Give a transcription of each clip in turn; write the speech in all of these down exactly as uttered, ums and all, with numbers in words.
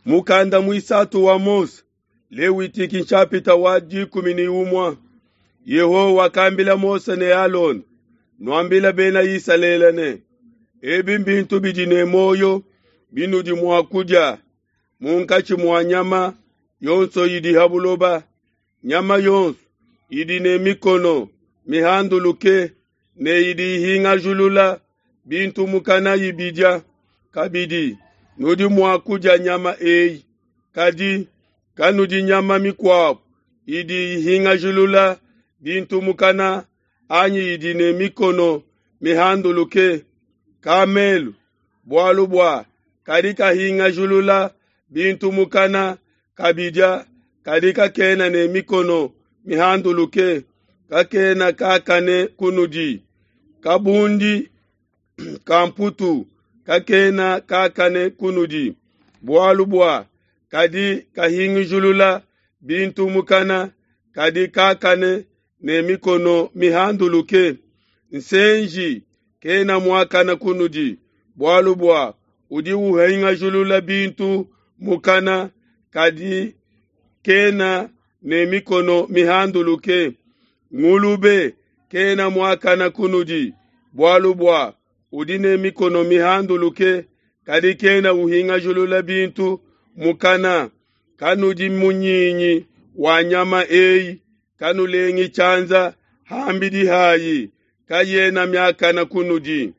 mukanda muisatu wa Mose lewitiki nchapita wadi kumini umwa Yehowa kambila Mose ne Alon nwambila bena yisalelane ebi mbintu bijine moyo binu di mwakuja munkachi mwanyama yonso yidi habuloba nyama yonso yidi ne mikono mihanduluke ne yidi hinga julula bintu mukana yibija kabidi nudi mwakuja nyama ei kadi kanudi nyama mikwao yidi hinga julula bintu mukana anyi yidi ne mikono mihanduluke kamelu bwalubwa kadika hinga julula bintu mukana kabija kadika kena ne mikono mihanduluke kakena kakane kunudi kabundi kamputu kakena kakane kunudi bwalubwa kadi kahingi julula bintu mukana kadi kakane ne mikono mihanduluke nsenji kena mwakana kunudi bwalubwa udi uhenga julula bintu mukana kadi kena ne mikono mihanduluke ngulube kena mwakana kunudi bwalubwa udi ne mikono mihanduluke kadi kena uhinga julula bintu mukana kanudi munyinyi wanyama ei kanulengi chanza hambidi hayi kayena myakana kunudi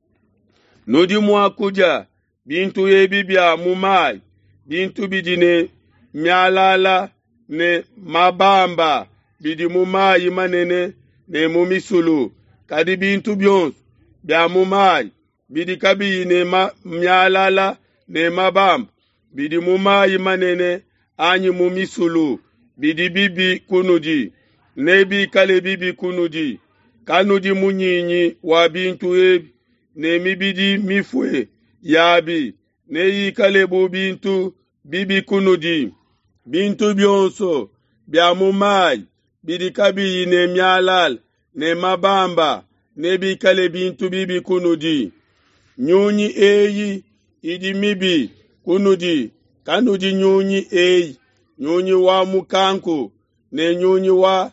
nudi mwakuja bintu yebi bya mumai bintu bidine myalala ne mabamba bidi mumai manene ne mumisulu kadi bintu byonso bya mumai bidi kabi ne ma, myalala ne mabamba bidi mumai manene anyi mumisulu bidi bibi kunudi nebi kale bibi kunudi kanudi munyinyi wa bintu yebi ne mibidi mifwe yabi ne yikale bu bintu bibi kunudi bintu byonso bya mumai bidi kabi ne myalal ne mabamba ne bikale bintu bibi kunudi nyunyi eyi idi mibi kunudi kanudi nyunyi eyi nyunyi wa mukanku ne nyunyi wa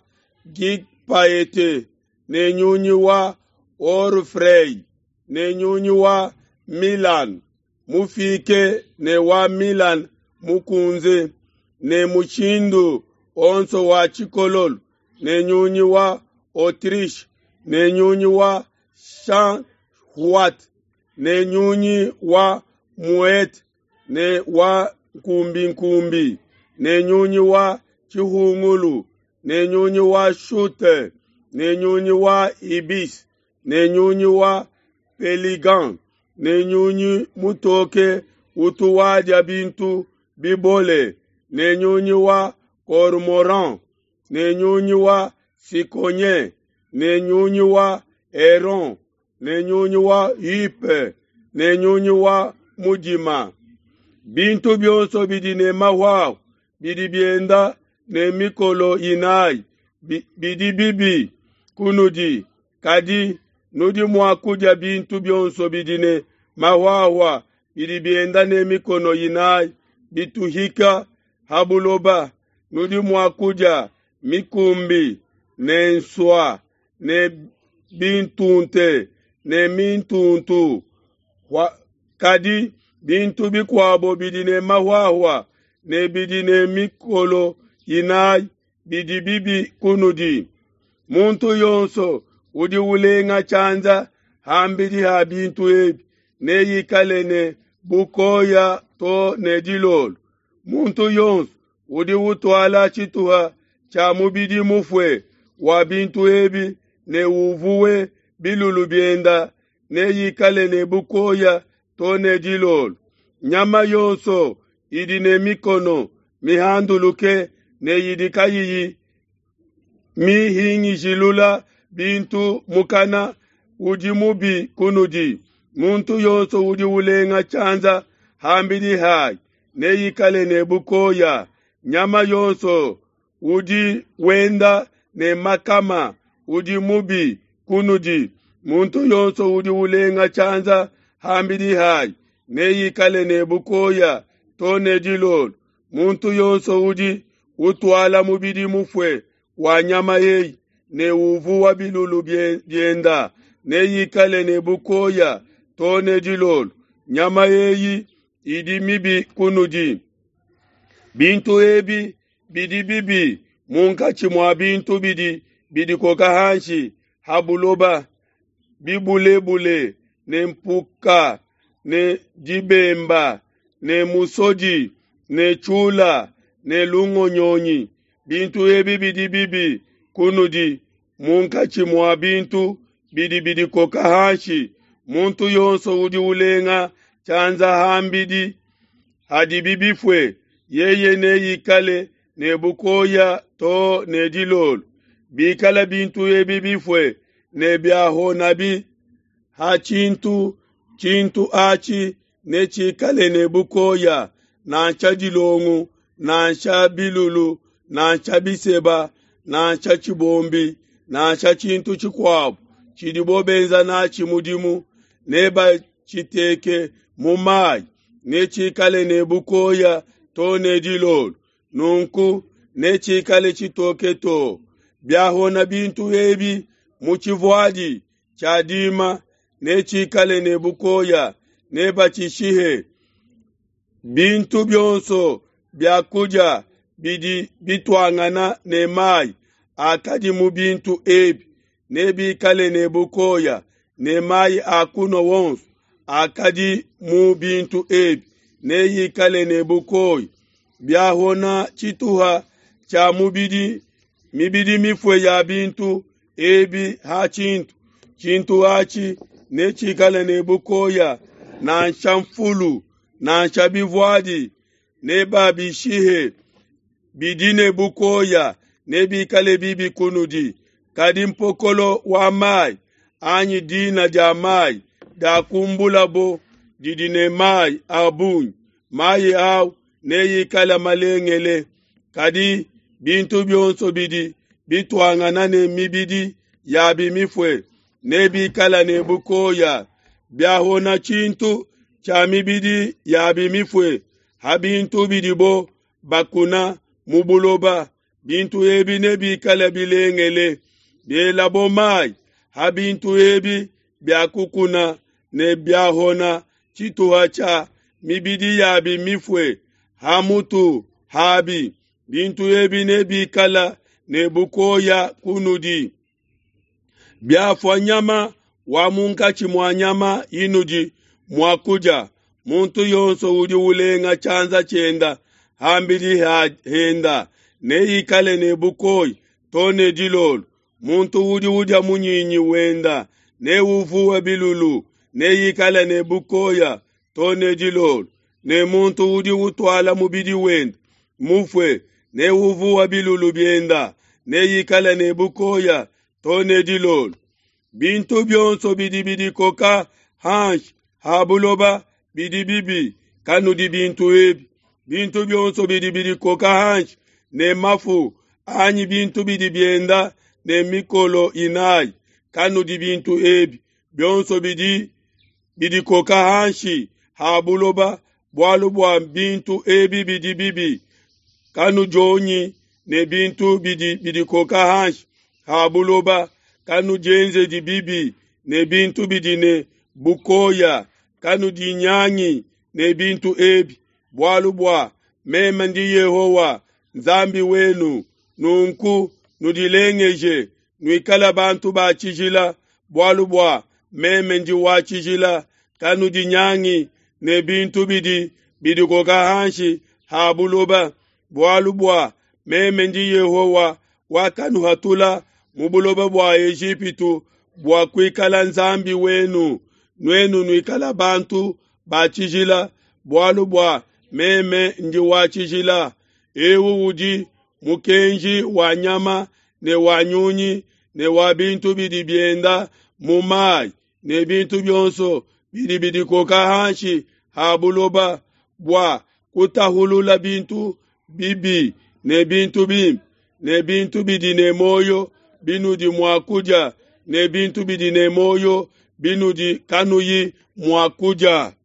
gigpaete ne nyunyi wa orfrey ne nyunyi wa Milan mufike ne wa Milan mukunze ne muchindu onso wa chikolol ne nyunyi wa Autriche ne nyunyi wa Chanhuat ne nyunyi wa Moet ne wa nkumbi nkumbi ne nyunyi wa Chihungulu ne nyunyi wa Shute ne nyunyi wa Ibis ne nyunyi wa Peligan ne nyunyi mutoke utuwaja bintu bibole ne nyunyi wa Cormoran ne nyunyi wa Sikonye ne nyunyi wa Eron ne nyunyi wa Hipe ne nyunyi wa Mujima bintu byonso bidine mahwao bidi bienda ne mikolo inai bidi bibi kunudi kadi nudi mwakuja bintu byonso bidine mahwawa bidi bienda ne mikono inai bituhika habuloba nudi mwakuja mikumbi ne nswa ne bintunte ne mintuntu wa kadi bintu bikwabo bidine mahwawa ne bidine mikolo inai bidi bibi kunudi muntu yonso udi ulenga chanza hambidi ha bintu ebi ne yikale ne bukoya to ne dilol muntu yonso udi utwala chituha cha mubidi mufwe wa bintu ebi ne uvuwe bilulu bienda ne yikale ne bukoya to ne dilol nyama yonso idi ne mikono mihanduluke ne yidika yiyi mi hingi jilula bintu mukana uji mubi kunudi muntu yonso uji ulenga chanza hambidi hai ne yikale ne bukoya nyama yonso uji wenda ne makama uji mubi kunudi muntu yonso uji ulenga chanza hambidi hai ne yikale ne bukoya tone dilol muntu yonso udi utwala mubidi mufwe wa nyama yeyi ne uvu wa bilulu byenda ne yikale ne bukoya tone dilol nyama yeyi idi mibi kunuji bintu ebi bidi bibi munka chimwa bintu bidi bidi koka hanshi habuloba bibule bule ne mpuka ne jibemba ne musoji ne chula ne lungo nyonyi bintu ebi bidi bibi kunuji munka chimwa bintu bidi bidi koka hanshi muntu yonso udi ulenga chanza hambidi hadi bibifwe yeye ne yikale ne bukoya to ne dilol bikala bintu ebi bifwe ne byaho nabi ha chintu chintu achi ne chikale ne bukoya na chadilongu na chabilulu na chabiseba na chachibombi na chachintu chikwabu chidibobenza na chimudimu neba chiteke mumai ne chikale ne bukoya to ne dilol nunku ne chikale chitoke to byaho na bintu ebi muchivwadi chadima ne chikale ne bukoya ne bachishihe bintu byonso byakuja bidi bitwangana ne mai akadi mu bintu ebi ne bikale ne bukoya ne mai akuno wonso akadi mu bintu ebi ne yikale ne bukoy byahona chituha cha mubidi mibidi mifwe ya bintu ebi ha chintu chintu hachi ne chikale ne bukoya na nshamfulu na nshabivwadi ne babishihe bidine bukoya ne bikale bibi kunudi kadi mpokolo wa mai anyi dina ja mai da kumbulabo didine mai abun mai au ne yikala malengele kadi bintu byonso bidi bitwangana ne mibidi ya bimifwe ne bikala ne bukoya byahona chintu cha mibidi ya bimifwe ha bintu bidibo bakuna mubuloba bintu ebi ne bikala bilengele byelabo mai ha bintu ebi byakukuna ne byahona chituha cha mibidi ya bimifwe ha mutu habi bintu ebi ne bikala ne bukoya kunudi byafwa nyama wa munka chimwa nyama inuji mwakuja muntu yonso udi ulenga chanza chenda hambili henda ne yikale ne bukoy tone dilol muntu udi uja munyinyi wenda ne uvuwe bilulu ne yikale ne bukoya tone dilol ne muntu udi utwala mubidi wenda mufwe ne uvuwa bilulu byenda ne yikale ne bukoya tone dilol bintu byonso bidi bidi koka hansh habuloba bidi bibi kanudi bintu ebi bintu byonso bidi bidi koka hansh ne mafu anyi bintu bidi byenda ne mikolo inai kanudi bintu ebi byonso bidi bidi koka hanshi habuloba bwalu bwa bintu ebi bidi bibi kanu jonyi ne bintu bidi bidi koka hanshi habuloba kanu jenze di bibi ne bintu bidi ne bukoya kanu di nyanyi ne bintu ebi bwalu bwa mema ndi Yehowa nzambi wenu nunku nudilengeje nuikala bantu ba chijila bwalu bwa meme ndi wa chijila kanu di nyanyi ne bintu bidi bidi koka hanshi habuloba bwalu bwa meme ndi Yehowa wakanu hatula mubuloba bwa Ejipitu bwa kuikala nzambi wenu nwenu nuikala bantu bachijila bwalu bwa meme ndi wachijila ewu uji mukenji wanyama ne wanyunyi ne wabintu bidi byenda mumai ne bintu byonso bidi bidi koka hanshi habuloba bwa kutahulula bintu bibi ne bintu bim ne bintu bidi ne moyo binudi mwakuja ne bintu bidi ne moyo binudi kanuyi mwakuja.